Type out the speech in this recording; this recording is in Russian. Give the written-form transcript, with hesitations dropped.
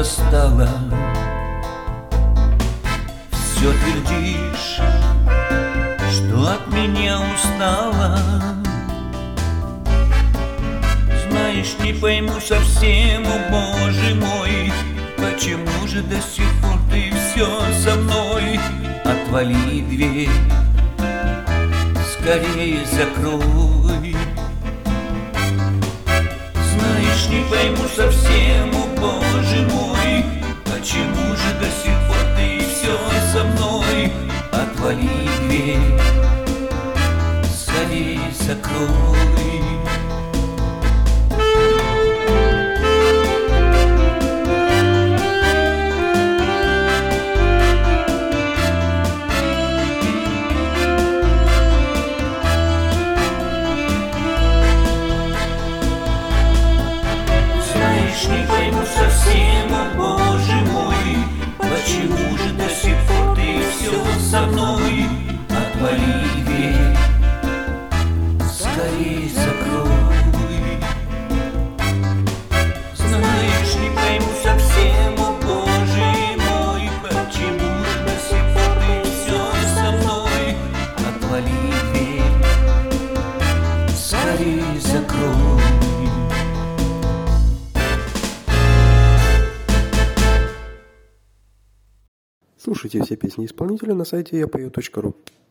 достала. Все твердишь, что от меня устала. Знаешь, не пойму совсем, о Боже мой, почему же до сих пор ты все со мной? Отвали дверь, скорее закрой. Знаешь, не пойму совсем, о Боже мой, почему же до сих пор ты все со мной? Отвали дверь, скорее закрой. Не пойму совсем, о Боже мой, почему же до сих пор ты все со мной? Отвали дверь, скорее закрой. Знаешь, не пойму совсем, о Боже мой, почему же до сих пор ты все со мной? Отвали дверь, скорее закрой. Слушайте все песни исполнителя на сайте yapою.ru.